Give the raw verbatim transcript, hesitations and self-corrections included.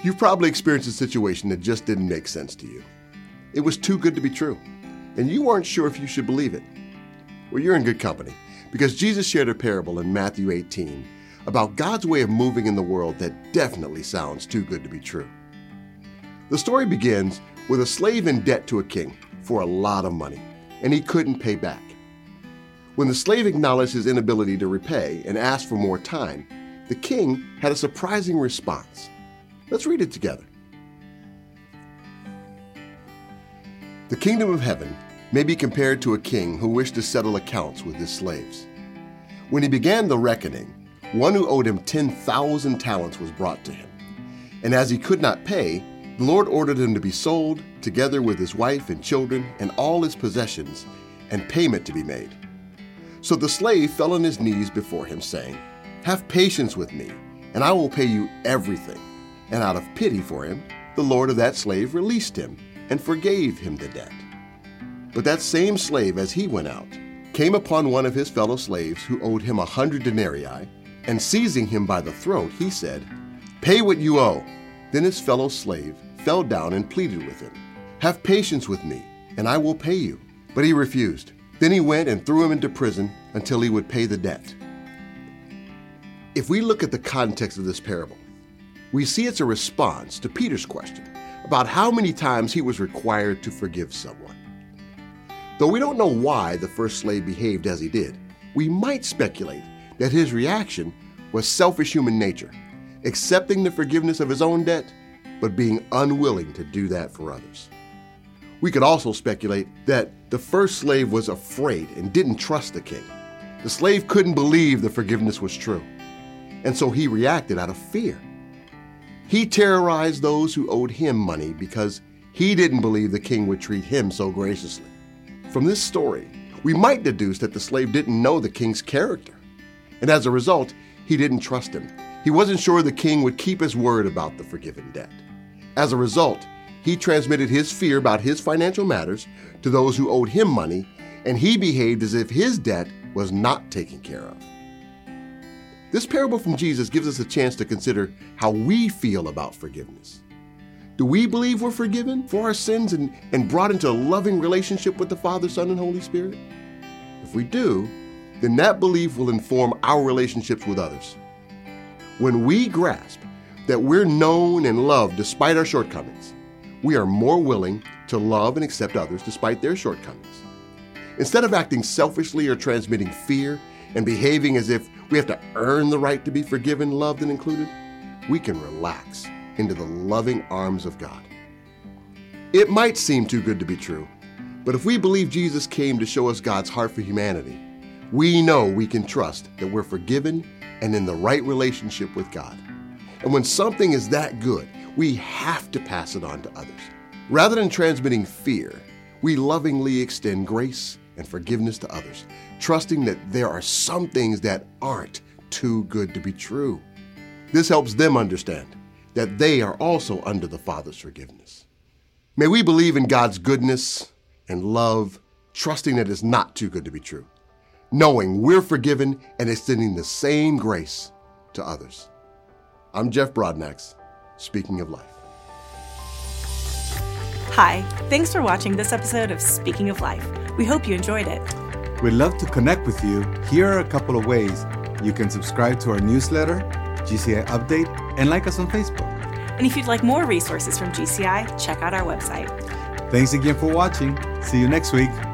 You've probably experienced a situation that just didn't make sense to you. It was too good to be true, and you weren't sure if you should believe it. Well, you're in good company, because Jesus shared a parable in Matthew eighteen about God's way of moving in the world that definitely sounds too good to be true. The story begins with a slave in debt to a king for a lot of money, and he couldn't pay back. When the slave acknowledged his inability to repay and asked for more time, the king had a surprising response. Let's read it together. The kingdom of heaven may be compared to a king who wished to settle accounts with his slaves. When he began the reckoning, one who owed him ten thousand talents was brought to him. And as he could not pay, the Lord ordered him to be sold, together with his wife and children and all his possessions, and payment to be made. So the slave fell on his knees before him, saying, "Have patience with me, and I will pay you everything." And out of pity for him, the Lord of that slave released him and forgave him the debt. But that same slave, as he went out, came upon one of his fellow slaves who owed him a hundred denarii, and seizing him by the throat, he said, "Pay what you owe." Then his fellow slave fell down and pleaded with him, "Have patience with me, and I will pay you." But he refused. Then he went and threw him into prison until he would pay the debt. If we look at the context of this parable, we see it's a response to Peter's question about how many times he was required to forgive someone. Though we don't know why the first slave behaved as he did, we might speculate that his reaction was selfish human nature, accepting the forgiveness of his own debt, but being unwilling to do that for others. We could also speculate that the first slave was afraid and didn't trust the king. The slave couldn't believe the forgiveness was true, and so he reacted out of fear. He terrorized those who owed him money because he didn't believe the king would treat him so graciously. From this story, we might deduce that the slave didn't know the king's character, and as a result, he didn't trust him. He wasn't sure the king would keep his word about the forgiven debt. As a result, he transmitted his fear about his financial matters to those who owed him money, and he behaved as if his debt was not taken care of. This parable from Jesus gives us a chance to consider how we feel about forgiveness. Do we believe we're forgiven for our sins and, and brought into a loving relationship with the Father, Son, and Holy Spirit? If we do, then that belief will inform our relationships with others. When we grasp that we're known and loved despite our shortcomings, we are more willing to love and accept others despite their shortcomings. Instead of acting selfishly or transmitting fear and behaving as if we have to earn the right to be forgiven, loved, and included, we can relax into the loving arms of God. It might seem too good to be true, but if we believe Jesus came to show us God's heart for humanity, we know we can trust that we're forgiven and in the right relationship with God. And when something is that good, we have to pass it on to others. Rather than transmitting fear, we lovingly extend grace and forgiveness to others, trusting that there are some things that aren't too good to be true. This helps them understand that they are also under the Father's forgiveness. May we believe in God's goodness and love, trusting that it's not too good to be true, knowing we're forgiven and extending the same grace to others. I'm Jeff Broadnax, Speaking of Life. Hi, thanks for watching this episode of Speaking of Life. We hope you enjoyed it. We'd love to connect with you. Here are a couple of ways. You can subscribe to our newsletter, G C I Update, and like us on Facebook. And if you'd like more resources from G C I, check out our website. Thanks again for watching. See you next week.